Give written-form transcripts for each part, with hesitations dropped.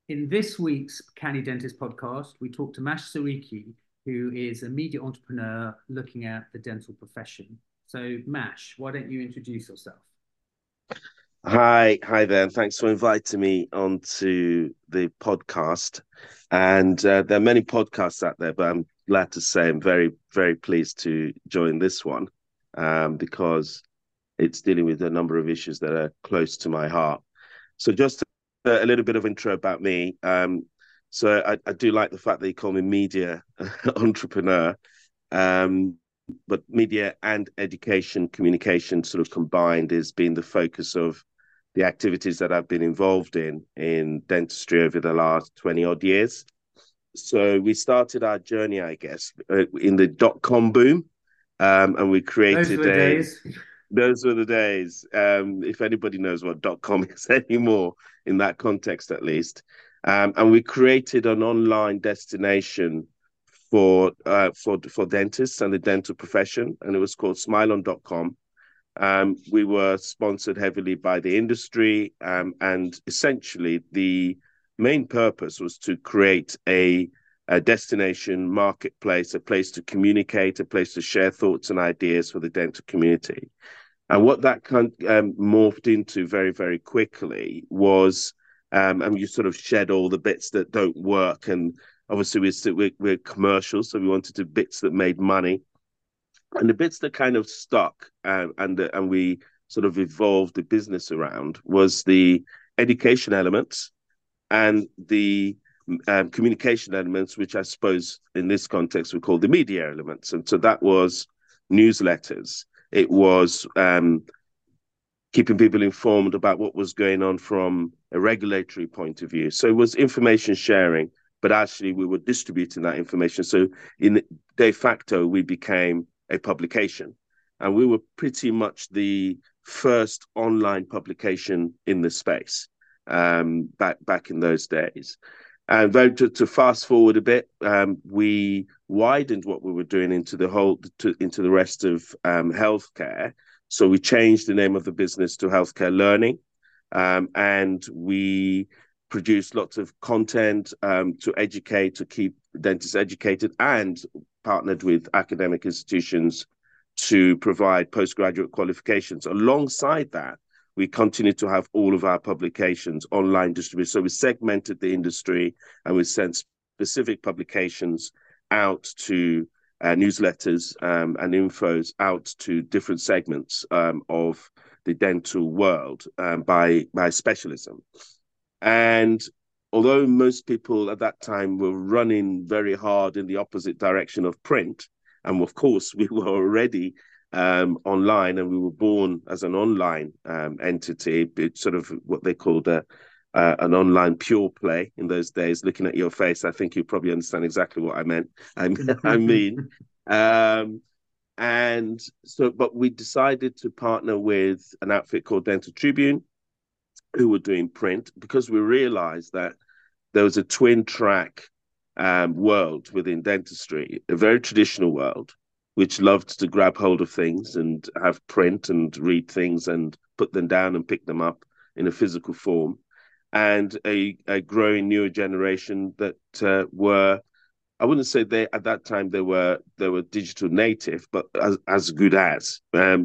In this week's Canny Dentist podcast, we talk to Mash Sariki, who is a media entrepreneur looking at the dental profession. So, Mash, why don't you introduce yourself? Hi there, and thanks for inviting me onto the podcast. And there are many podcasts out there, but I'm glad to say I'm very, very pleased to join this one because it's dealing with a number of issues that are close to my heart. So, just a little bit of intro about me. So I do like the fact that you call me media entrepreneur. Um, but media and education communication sort of combined has been the focus of the activities that I've been involved in dentistry over the last 20 odd years. So we started our journey, I guess, in the dot-com boom, and we Those created were the a days. those were the days. If anybody knows what dot com is anymore, in that context at least. And we created an online destination for dentists and the dental profession, and it was called SmileOn.com. We were sponsored heavily by the industry, and essentially the main purpose was to create a destination marketplace, a place to communicate, a place to share thoughts and ideas for the dental community. And what that morphed into very, very quickly was, and you sort of shed all the bits that don't work. And obviously, we're commercial, so we wanted to bits that made money. And the bits that kind of stuck and we sort of evolved the business around was the education elements and the communication elements, which I suppose in this context we call the media elements. And so that was newsletters. It was keeping people informed about what was going on from a regulatory point of view. So it was information sharing, but actually we were distributing that information. So in de facto, we became a publication, and we were pretty much the first online publication in the space back in those days. And to fast forward a bit, we widened what we were doing into into the rest of healthcare. So we changed the name of the business to Healthcare Learning, and we produced lots of content to educate, to keep dentists educated, and partnered with academic institutions to provide postgraduate qualifications. Alongside that, we continue to have all of our publications online distributed. So we segmented the industry and we sent specific publications out to newsletters and infos out to different segments of the dental world by specialism. And although most people at that time were running very hard in the opposite direction of print, and of course we were already online, and we were born as an online entity. It's sort of what they called an online pure play in those days. Looking at your face, I think you probably understand exactly what I meant. I mean, um, and so, but we decided to partner with an outfit called Dental Tribune, who were doing print, because we realized that there was a twin track world within dentistry, a very traditional world, which loved to grab hold of things and have print and read things and put them down and pick them up in a physical form, and a growing newer generation that were, I wouldn't say they at that time they were digital native, but as good as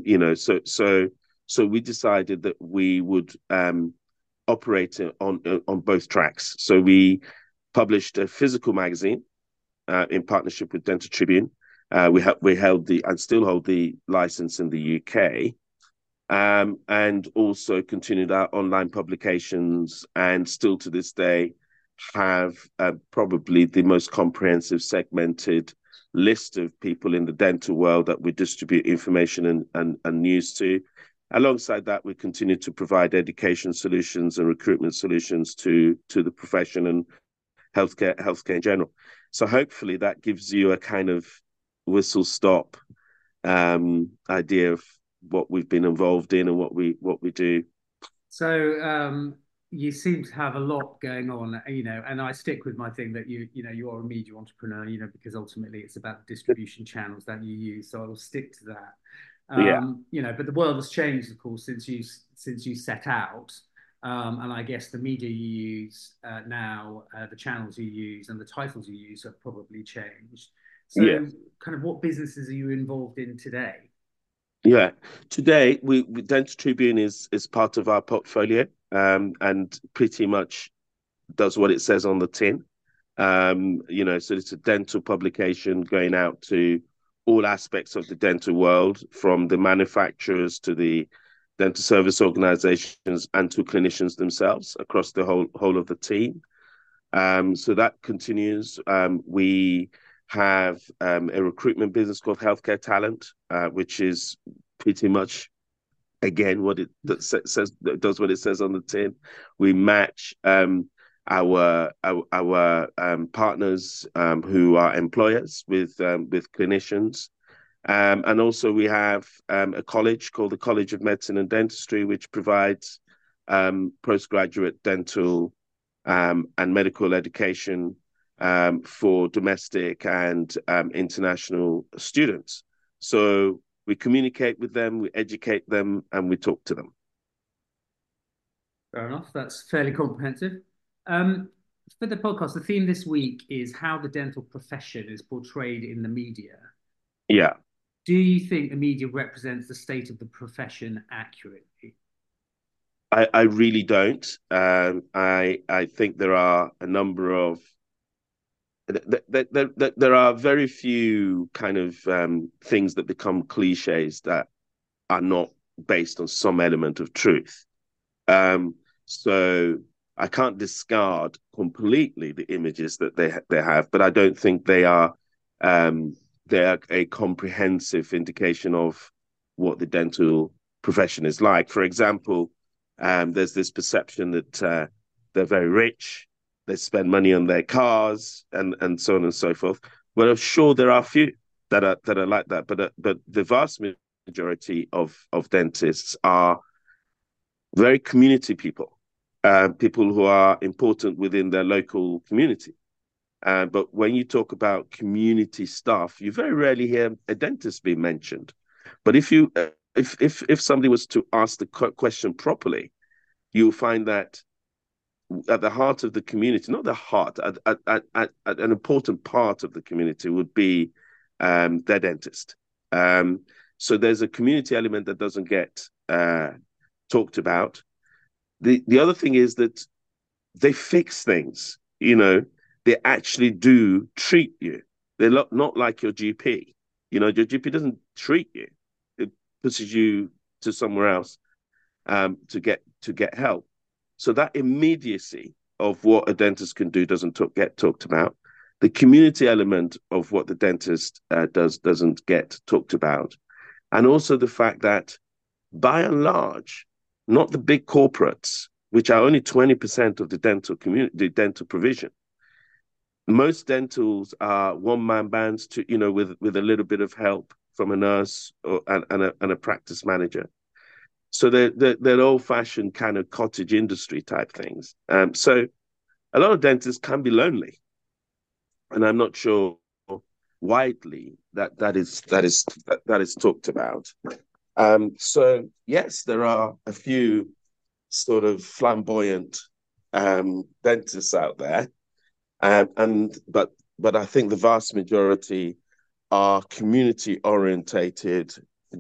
so we decided that we would operate on both tracks. So we published a physical magazine in partnership with Dental Tribune. We held the and still hold the license in the UK, and also continued our online publications, and still to this day have probably the most comprehensive segmented list of people in the dental world that we distribute information and news to. Alongside that, we continue to provide education solutions and recruitment solutions to the profession and healthcare in general. So hopefully that gives you a kind of whistle stop idea of what we've been involved in and what we do. So you seem to have a lot going on, and I stick with my thing that you are a media entrepreneur, because ultimately it's about the distribution channels that you use. So I will stick to that. Yeah. But the world has changed, of course, since you set out. And I guess the media you use now, the channels you use, and the titles you use have probably changed. Yeah. So, kind of, what businesses are you involved in today? Yeah. Today, we Dental Tribune is part of our portfolio, and pretty much does what it says on the tin. So it's a dental publication going out to all aspects of the dental world, from the manufacturers to the dental service organizations and to clinicians themselves across the whole of the team. So that continues. We have a recruitment business called Healthcare Talent, which is pretty much again what it says, does what it says on the tin. We match our partners who are employers with clinicians. And also we have a college called the College of Medicine and Dentistry, which provides postgraduate dental and medical education for domestic and international students. So we communicate with them, we educate them, and we talk to them. Fair enough. That's fairly comprehensive. Um, for the podcast, the theme this week is how the dental profession is portrayed in the media. Yeah. Do you think the media represents the state of the profession accurately? I really don't. I think there are a number of there are very few kind of things that become cliches that are not based on some element of truth. So I can't discard completely the images that they have, but I don't think they are a comprehensive indication of what the dental profession is like. For example, there's this perception that they're very rich, they spend money on their cars, and so on and so forth. Well, I'm sure there are a few that are like that, but the vast majority of dentists are very community people, people who are important within their local community. But when you talk about community stuff, you very rarely hear a dentist being mentioned. But if somebody was to ask the question properly, you'll find that at the heart of the community, not the heart, at an important part of the community would be their dentist. So there's a community element that doesn't get talked about. The other thing is that they fix things. They actually do treat you. They're not like your GP. Your GP doesn't treat you; it pushes you to somewhere else to get help. So that immediacy of what a dentist can do doesn't get talked about. The community element of what the dentist doesn't get talked about, and also the fact that, by and large, not the big corporates, which are only 20% of the dental community, the dental provision. Most dentals are one-man bands with a little bit of help from a nurse and a practice manager. So they're old-fashioned kind of cottage industry type things. So a lot of dentists can be lonely, and I'm not sure widely that is talked about. So yes, there are a few sort of flamboyant dentists out there, but I think the vast majority are community orientated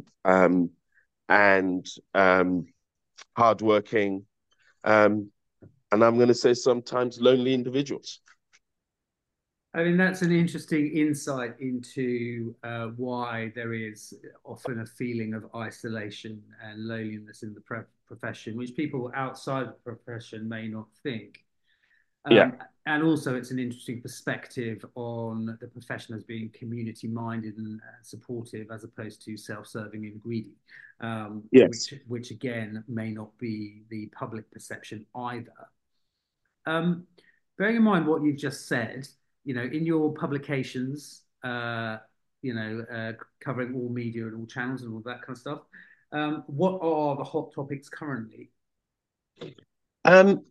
and hardworking, and I'm going to say sometimes lonely individuals. I mean, that's an interesting insight into why there is often a feeling of isolation and loneliness in the profession, which people outside the profession may not think. Yeah. And also, it's an interesting perspective on the profession as being community-minded and supportive, as opposed to self-serving and greedy, Yes. which again may not be the public perception either. Bearing in mind what you've just said, in your publications, covering all media and all channels and all that kind of stuff, what are the hot topics currently? Um,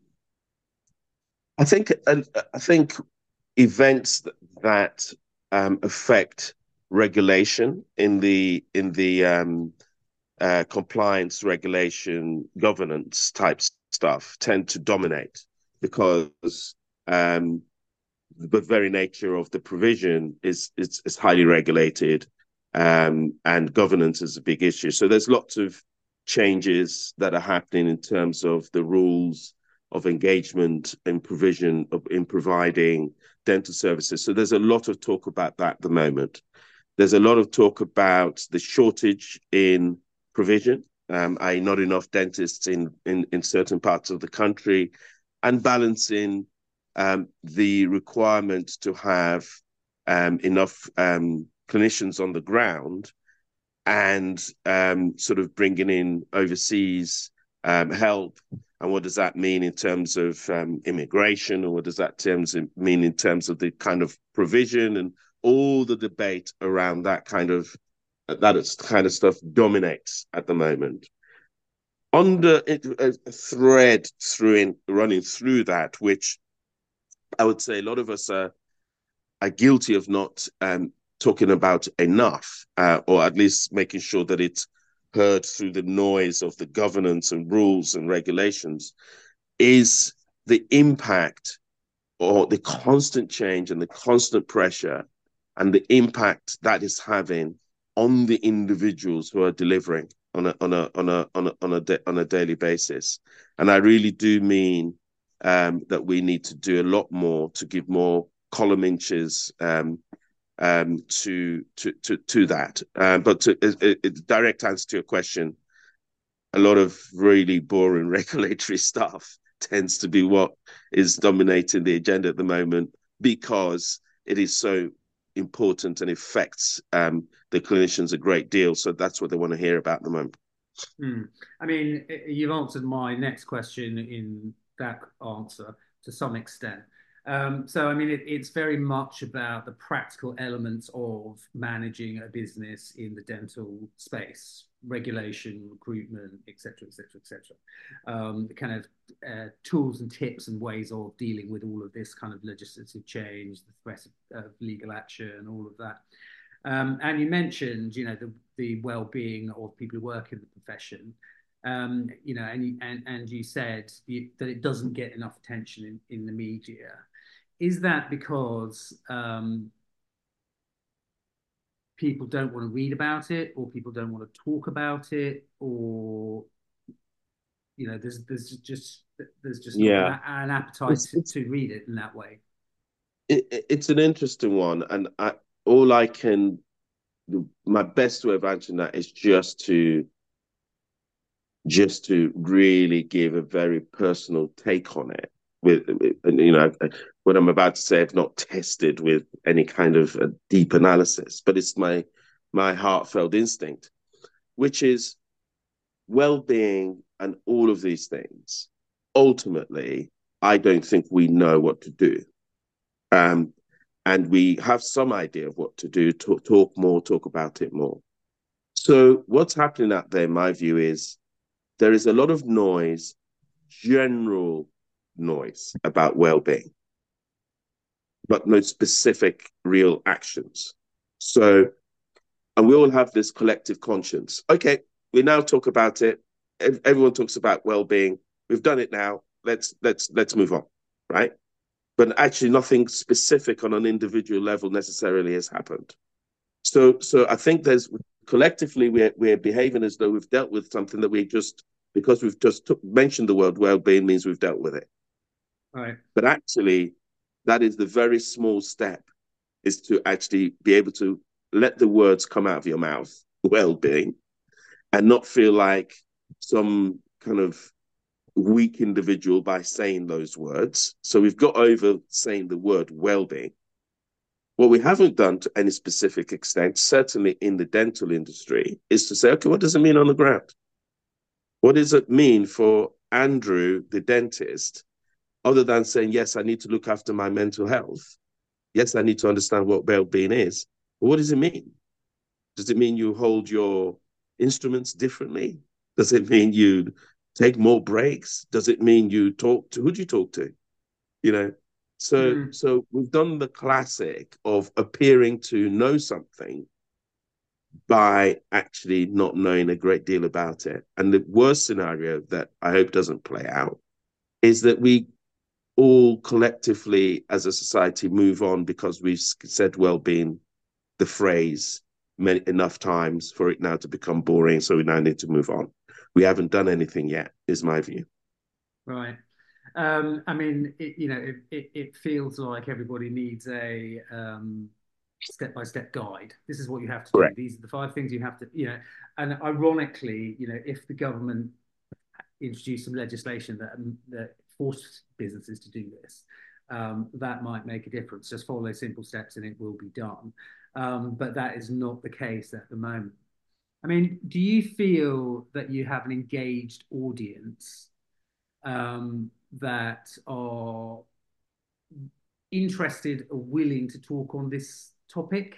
I think events that affect regulation in the compliance regulation governance type stuff tend to dominate because the very nature of the provision is highly regulated, and governance is a big issue. So there's lots of changes that are happening in terms of the rules of engagement in provision of in providing dental services. So there's a lot of talk about that at the moment. There's a lot of talk about the shortage in provision, i.e. not enough dentists in certain parts of the country, and balancing the requirement to have enough clinicians on the ground and sort of bringing in overseas help. And what does that mean in terms of immigration, or what does that mean in terms of the kind of provision, and all the debate around that kind of stuff dominates at the moment. On a thread running through that, which I would say a lot of us are guilty of not talking about enough, or at least making sure that it's heard through the noise of the governance and rules and regulations, is the impact, or the constant change and the constant pressure, and the impact that is having on the individuals who are delivering on a daily basis. And I really do mean that we need to do a lot more to give more column inches to that. But a direct answer to your question, a lot of really boring regulatory stuff tends to be what is dominating the agenda at the moment, because it is so important and affects the clinicians a great deal. So that's what they want to hear about at the moment. I mean, you've answered my next question in that answer to some extent. So, I mean, it's very much about the practical elements of managing a business in the dental space, regulation, recruitment, et cetera, et cetera, et cetera. The kind of tools and tips and ways of dealing with all of this kind of legislative change, the threat of legal action, all of that. And you mentioned, the well-being of people who work in the profession. And you said that it doesn't get enough attention in the media. Is that because people don't want to read about it, or people don't want to talk about it, or there's just not an appetite to read it in that way? It's an interesting one, and my best way of answering that is just to really give a very personal take on it. What I'm about to say, I've not tested with any kind of a deep analysis, but it's my heartfelt instinct, which is well-being and all of these things. Ultimately, I don't think we know what to do. And we have some idea of what to do, talk about it more. So what's happening out there, in my view, is there is a lot of noise, general noise about well-being, but no specific real actions. So, and we all have this collective conscience. Okay, we now talk about it. Everyone talks about well-being. We've done it now. Let's move on, right? But actually, nothing specific on an individual level necessarily has happened. So I think collectively we're behaving as though we've dealt with something that because we've just mentioned the word well-being means we've dealt with it. Right. But actually, that is the very small step, is to actually be able to let the words come out of your mouth, well-being, and not feel like some kind of weak individual by saying those words. So we've got over saying the word well-being. What we haven't done to any specific extent, certainly in the dental industry, is to say, okay, what does it mean on the ground? What does it mean for Andrew, the dentist, other than saying, yes, I need to look after my mental health. Yes, I need to understand what well-being is. But what does it mean? Does it mean you hold your instruments differently? Does it mean you take more breaks? Does it mean you talk to, who do you talk to? So we've done the classic of appearing to know something by actually not knowing a great deal about it. And the worst scenario that I hope doesn't play out is that we all collectively as a society move on because we've said well-being, the phrase, many, enough times for it now to become boring. So we now need to move on. We haven't done anything yet, is my view. Right. I mean, it feels like everybody needs a step-by-step guide. This is what you have to do. Correct. These are the 5 things you have to, and ironically, if the government introduced some legislation that forced businesses to do this, that might make a difference. Just follow those simple steps and it will be done. But that is not the case at the moment. I mean, do you feel that you have an engaged audience that are interested or willing to talk on this topic?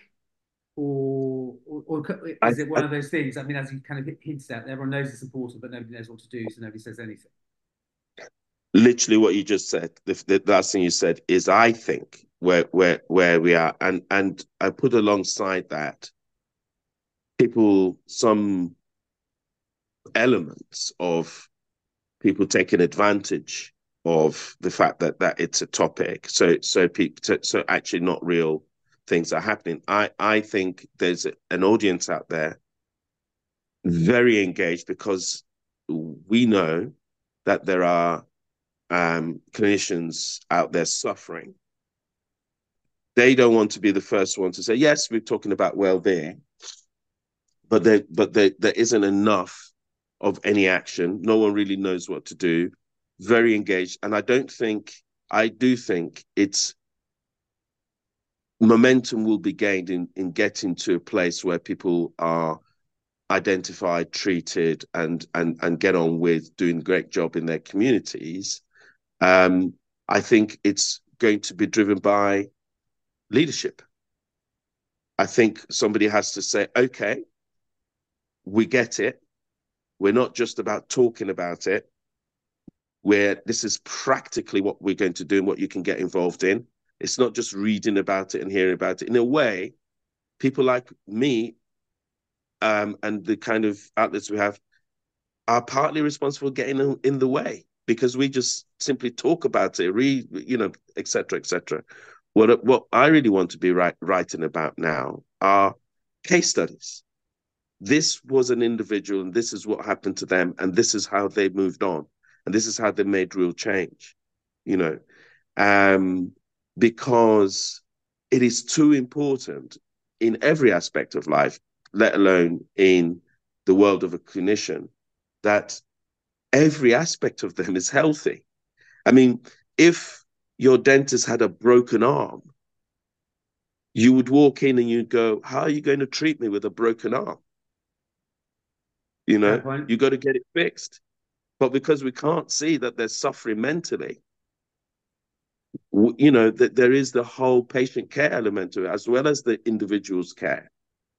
Or is it one of those things? I mean, as you kind of hinted at, everyone knows it's important, but nobody knows what to do, so nobody says anything. Literally, what you just said, the last thing you said is, I think where we are, and I put alongside that some elements of people taking advantage of the fact that it's a topic. So actually not real things are happening. I think there's an audience out there very engaged because we know that there are clinicians out there suffering. They don't want to be the first one to say, yes, we're talking about well-being, but there isn't enough of any action. No one really knows what to do. Very engaged. And I do think it's momentum will be gained in getting to a place where people are identified, treated, and get on with doing a great job in their communities. I think it's going to be driven by leadership. I think somebody has to say, okay, we get it. We're not just about talking about it, where this is practically what we're going to do and what you can get involved in. It's not just reading about it and hearing about it. In a way, people like me and the kind of outlets we have are partly responsible for getting in the way, because we just simply talk about it, read, et cetera, et cetera. What I really want to be writing about now are case studies. This was an individual, and this is what happened to them, and this is how they moved on, and this is how they made real change, because it is too important in every aspect of life, let alone in the world of a clinician, that every aspect of them is healthy. I mean, if your dentist had a broken arm, you would walk in and you'd go, how are you going to treat me with a broken arm? You got to get it fixed. But because we can't see that they're suffering mentally, that there is the whole patient care element to it, as well as the individual's care.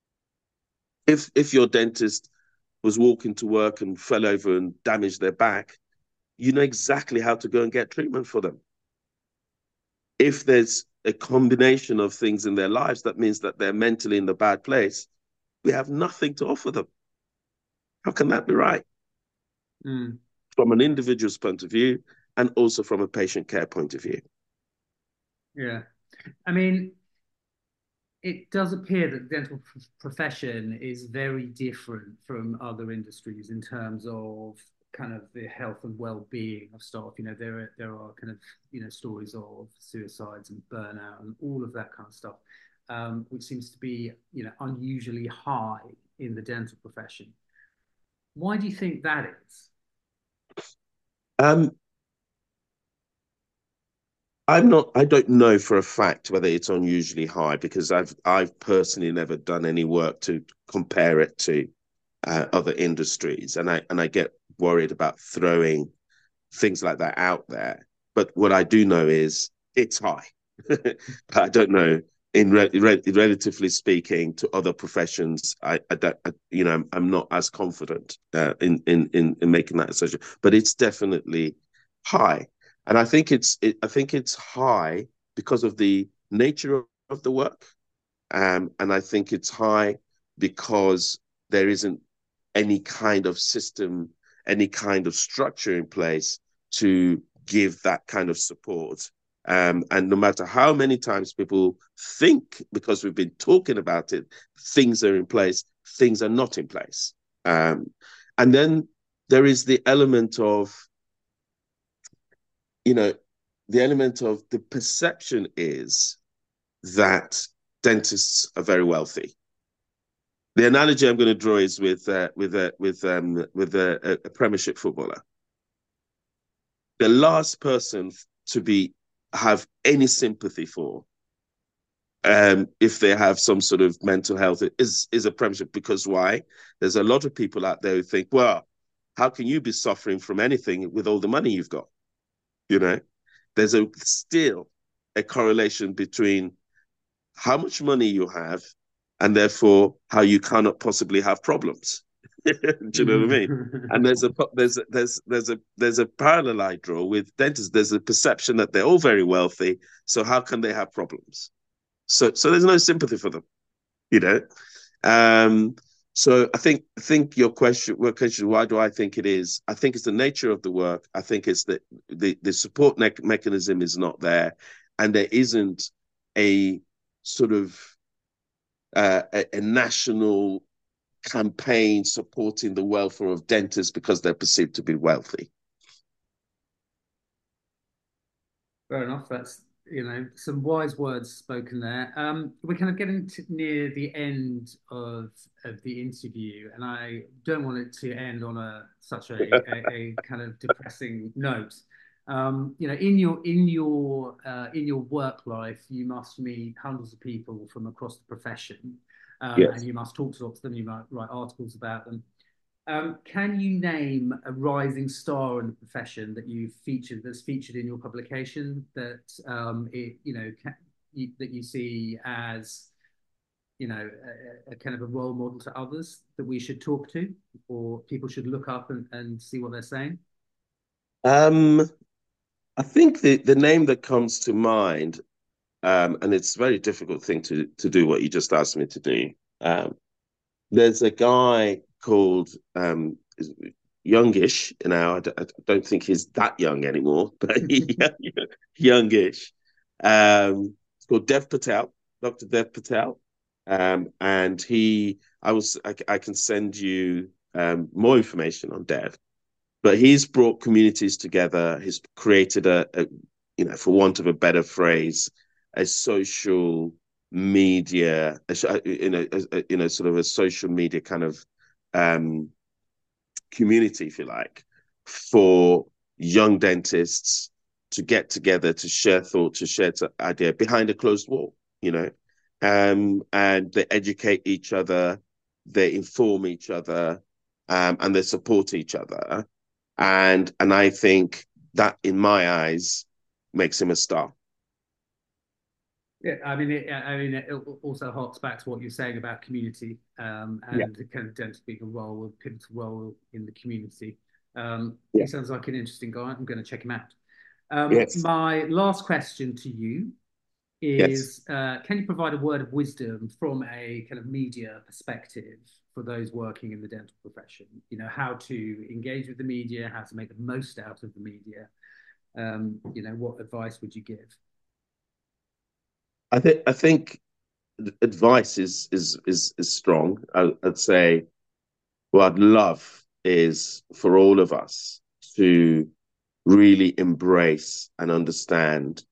If your dentist was walking to work and fell over and damaged their back, you know exactly how to go and get treatment for them. If there's a combination of things in their lives that means that they're mentally in the bad place, we have nothing to offer them. How can that be right? From an individual's point of view, and also from a patient care point of view. Yeah. I mean, it does appear that the dental profession is very different from other industries in terms of kind of the health and well-being of staff. There are kind of stories of suicides and burnout and all of that kind of stuff, which seems to be unusually high in the dental profession. Why do you think that is? I don't know for a fact whether it's unusually high, because I've personally never done any work to compare it to other industries, and I get worried about throwing things like that out there. But what I do know is it's high. I don't know, relatively speaking to other professions, I don't, I'm not as confident in making that assertion, but it's definitely high. And I think it's high because of the nature of the work. And I think it's high because there isn't any kind of system, any kind of structure in place to give that kind of support. And no matter how many times people think, because we've been talking about it, things are in place, things are not in place. And then there is the element of, the perception is that dentists are very wealthy. The analogy I'm going to draw is with a Premiership footballer. The last person to have any sympathy for, if they have some sort of mental health, is a Premiership. Because why? There's a lot of people out there who think, well, how can you be suffering from anything with all the money you've got? There's still a correlation between how much money you have and therefore how you cannot possibly have problems. Do you know what I mean? And there's a parallel I draw with dentists. There's a perception that they're all very wealthy, so how can they have problems? So there's no sympathy for them, So I think your question, why do I think it is? I think it's the nature of the work. I think it's that the support mechanism is not there, and there isn't a sort of a national campaign supporting the welfare of dentists because they're perceived to be wealthy. Fair enough. That's some wise words spoken there. We're kind of getting near the end of the interview, and I don't want it to end on such a kind of depressing note. In your work life, you must meet hundreds of people from across the profession, Yes. and you must talk to lots of them. You might write articles about them. Can you name a rising star in the profession that's featured in your publication that that you see as a kind of a role model to others that we should talk to, or people should look up and see what they're saying? I think the name that comes to mind, and it's a very difficult thing to do what you just asked me to do. There's a guy called youngish now. I don't think he's that young anymore, but youngish. It's called Dev Patel, Dr. Dev Patel, and I can send you more information on Dev, but he's brought communities together. He's created for want of a better phrase, a social media, sort of a social media kind of community, if you like, for young dentists to get together, to share thought, to share idea behind a closed wall, and they educate each other, they inform each other, and they support each other. And I think that, in my eyes, makes him a star. Yeah, I mean, it also harks back to what you're saying about community, and the kind of dentist being a pivotal role in the community. He sounds like an interesting guy. I'm going to check him out. Yes. My last question to you is, can you provide a word of wisdom from a kind of media perspective for those working in the dental profession? How to engage with the media, how to make the most out of the media. What advice would you give? I think advice is strong. I'd say what I'd love is for all of us to really embrace and understand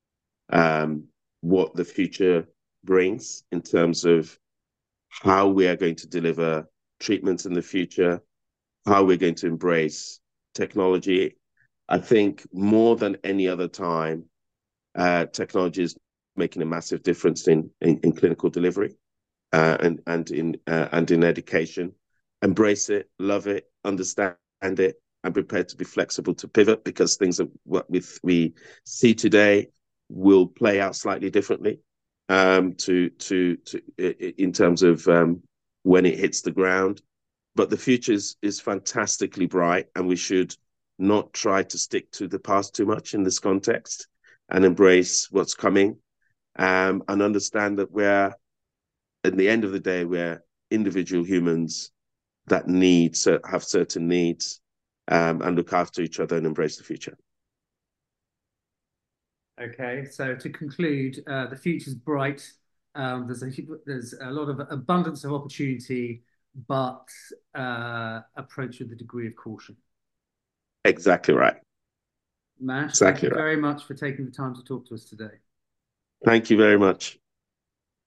what the future brings in terms of how we are going to deliver treatments in the future, how we're going to embrace technology. I think more than any other time, technology is making a massive difference in clinical delivery and in education. Embrace it, love it, understand it, and prepare to be flexible to pivot, because things that what we see today will play out slightly differently in terms of when it hits the ground. But the future is fantastically bright, and we should not try to stick to the past too much in this context, and embrace what's coming, and understand that at the end of the day, we're individual humans that have certain needs, and look after each other and embrace the future. Okay, so to conclude, the future's bright. There's a lot of abundance of opportunity, but approach with a degree of caution. Exactly right. Mash, thank Exactly you right. very much for taking the time to talk to us today. Thank you very much.